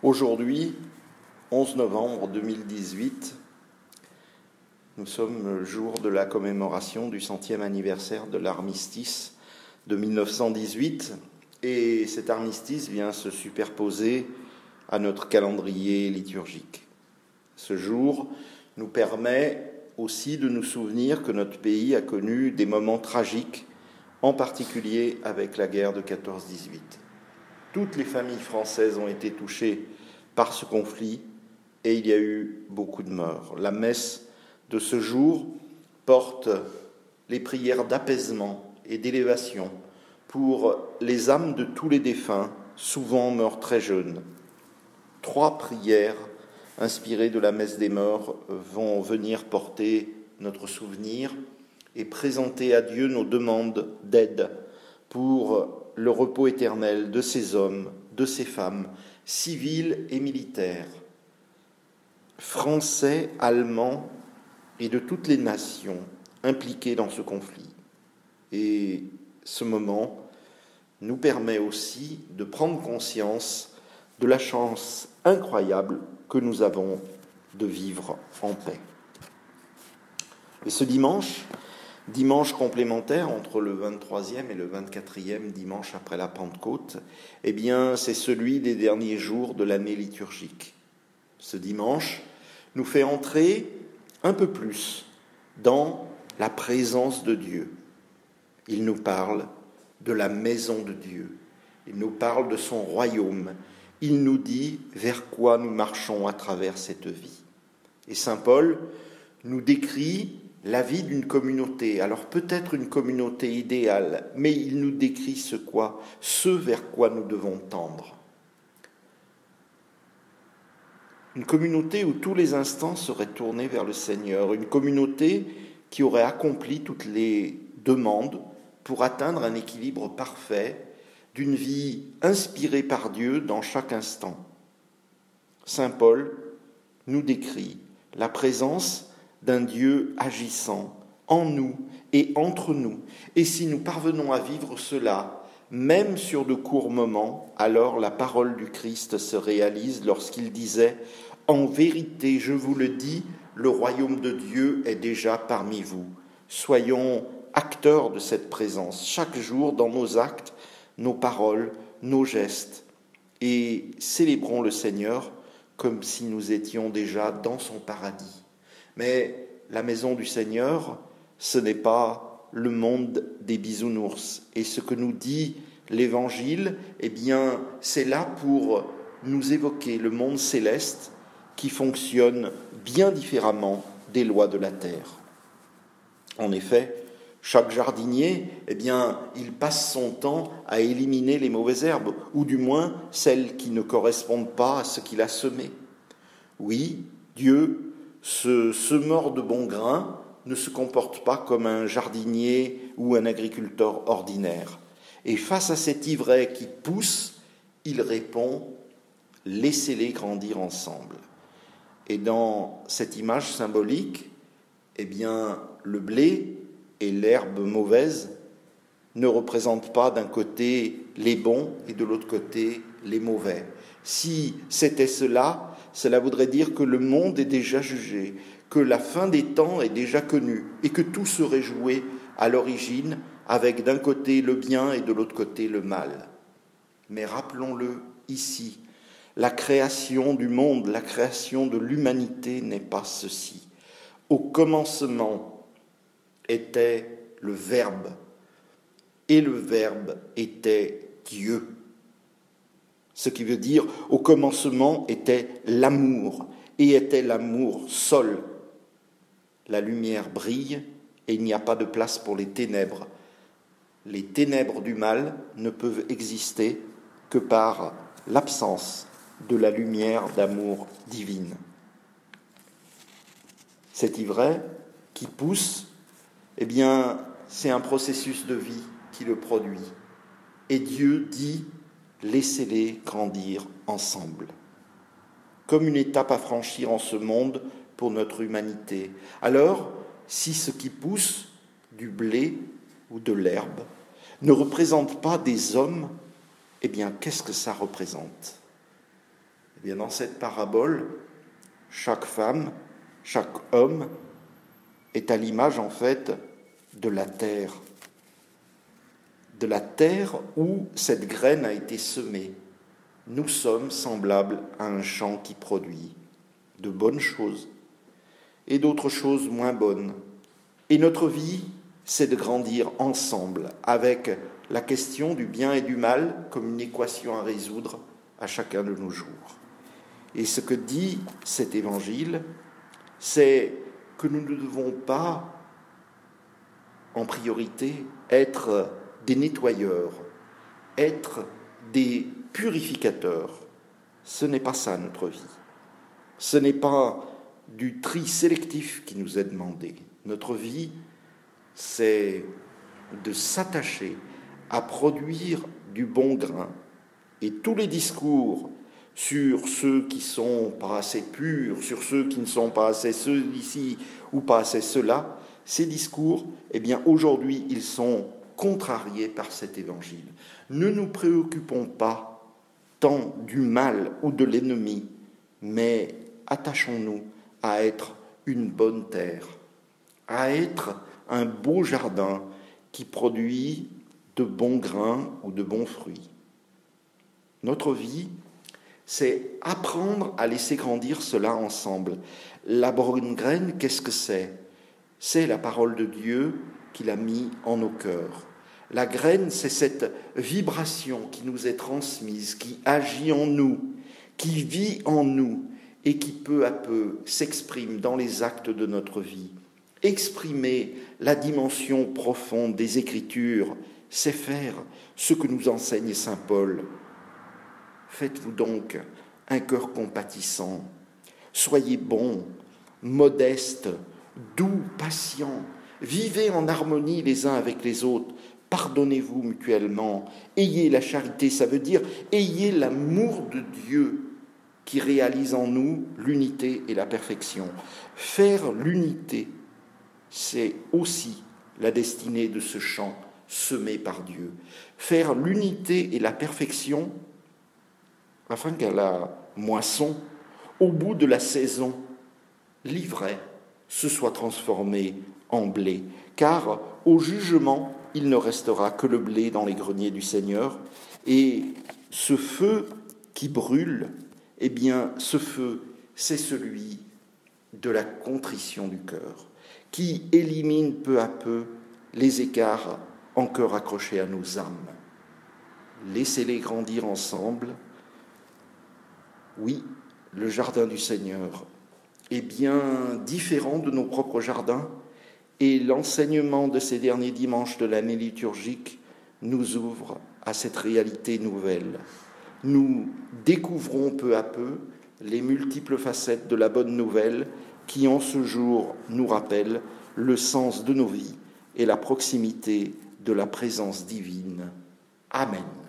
Aujourd'hui, 11 novembre 2018, nous sommes le jour de la commémoration du 100e anniversaire de l'armistice de 1918 et cet armistice vient se superposer à notre calendrier liturgique. Ce jour nous permet aussi de nous souvenir que notre pays a connu des moments tragiques, en particulier avec la guerre de 14-18. Toutes les familles françaises ont été touchées par ce conflit et il y a eu beaucoup de morts. La messe de ce jour porte les prières d'apaisement et d'élévation pour les âmes de tous les défunts, souvent morts très jeunes. 3 prières inspirées de la messe des morts vont venir porter notre souvenir et présenter à Dieu nos demandes d'aide pour le repos éternel de ces hommes, de ces femmes, civils et militaires, français, allemands et de toutes les nations impliquées dans ce conflit. Et ce moment nous permet aussi de prendre conscience de la chance incroyable que nous avons de vivre en paix. Et ce dimanche complémentaire entre le 23e et le 24e dimanche après la Pentecôte, eh bien, c'est celui des derniers jours de l'année liturgique. Ce dimanche nous fait entrer un peu plus dans la présence de Dieu. Il nous parle de la maison de Dieu. Il nous parle de son royaume. Il nous dit vers quoi nous marchons à travers cette vie. Et saint Paul nous décrit la vie d'une communauté. Alors peut-être une communauté idéale, mais il nous décrit ce vers quoi nous devons tendre. Une communauté où tous les instants seraient tournés vers le Seigneur, une communauté qui aurait accompli toutes les demandes pour atteindre un équilibre parfait d'une vie inspirée par Dieu dans chaque instant. Saint Paul nous décrit la présence d'un Dieu agissant en nous et entre nous. Et si nous parvenons à vivre cela, même sur de courts moments, alors la parole du Christ se réalise lorsqu'il disait « En vérité, je vous le dis, le royaume de Dieu est déjà parmi vous. Soyons acteurs de cette présence, chaque jour dans nos actes, nos paroles, nos gestes, et célébrons le Seigneur comme si nous étions déjà dans son paradis. » Mais la maison du Seigneur, ce n'est pas le monde des bisounours. Et ce que nous dit l'Évangile, eh bien, c'est là pour nous évoquer le monde céleste qui fonctionne bien différemment des lois de la terre. En effet, chaque jardinier, eh bien, il passe son temps à éliminer les mauvaises herbes, ou du moins celles qui ne correspondent pas à ce qu'il a semé. Oui, Dieu, ce semeur de bon grain, ne se comporte pas comme un jardinier ou un agriculteur ordinaire. Et face à cet ivraie qui pousse, il répond « laissez-les grandir ensemble ». Et dans cette image symbolique, eh bien, le blé et l'herbe mauvaise ne représentent pas d'un côté les bons et de l'autre côté les mauvais. Si c'était cela voudrait dire que le monde est déjà jugé, que la fin des temps est déjà connue et que tout serait joué à l'origine avec d'un côté le bien et de l'autre côté le mal. Mais rappelons-le ici, la création du monde, la création de l'humanité n'est pas ceci. Au commencement était le Verbe, et le Verbe était Dieu. Ce qui veut dire, au commencement était l'amour, et était l'amour seul. La lumière brille, et il n'y a pas de place pour les ténèbres. Les ténèbres du mal ne peuvent exister que par l'absence de la lumière d'amour divine. Cet ivraie qui pousse, eh bien, c'est un processus de vie qui le produit. Et Dieu dit « laissez-les grandir ensemble ». Comme une étape à franchir en ce monde pour notre humanité. Alors, si ce qui pousse, du blé ou de l'herbe, ne représente pas des hommes, eh bien, qu'est-ce que ça représente ? Eh bien, dans cette parabole, chaque femme, chaque homme est à l'image, en fait, de la terre où cette graine a été semée. Nous sommes semblables à un champ qui produit de bonnes choses et d'autres choses moins bonnes. Et notre vie, c'est de grandir ensemble avec la question du bien et du mal comme une équation à résoudre à chacun de nos jours. Et ce que dit cet évangile, c'est que nous ne devons pas, en priorité, être des nettoyeurs, être des purificateurs. Ce n'est pas ça notre vie. Ce n'est pas du tri sélectif qui nous est demandé. Notre vie, c'est de s'attacher à produire du bon grain. Et tous les discours sur ceux qui sont pas assez purs, sur ceux qui ne sont pas assez ceux-ci ou pas assez ceux-là, ces discours, eh bien aujourd'hui, ils sont contrariés par cet évangile. Ne nous préoccupons pas tant du mal ou de l'ennemi, mais attachons-nous à être une bonne terre, à être un beau jardin qui produit de bons grains ou de bons fruits. Notre vie, c'est apprendre à laisser grandir cela ensemble. La bonne graine, qu'est-ce que c'est ? C'est la parole de Dieu qu'il a mis en nos cœurs. La graine, c'est cette vibration qui nous est transmise, qui agit en nous, qui vit en nous et qui peu à peu s'exprime dans les actes de notre vie. Exprimer la dimension profonde des Écritures, c'est faire ce que nous enseigne saint Paul. Faites-vous donc un cœur compatissant, soyez bons, modestes, doux, patients, vivez en harmonie les uns avec les autres, pardonnez-vous mutuellement, ayez la charité, ça veut dire ayez l'amour de Dieu qui réalise en nous l'unité et la perfection. Faire l'unité, c'est aussi la destinée de ce champ semé par Dieu. Faire l'unité et la perfection, afin qu'à la moisson, au bout de la saison, l'ivraie se soit transformé en blé. Car au jugement, il ne restera que le blé dans les greniers du Seigneur. Et ce feu qui brûle, eh bien, ce feu, c'est celui de la contrition du cœur, qui élimine peu à peu les écarts encore accrochés à nos âmes. Laissez-les grandir ensemble. Oui, le jardin du Seigneur est bien différent de nos propres jardins et l'enseignement de ces derniers dimanches de l'année liturgique nous ouvre à cette réalité nouvelle. Nous découvrons peu à peu les multiples facettes de la bonne nouvelle qui, en ce jour, nous rappellent le sens de nos vies et la proximité de la présence divine. Amen.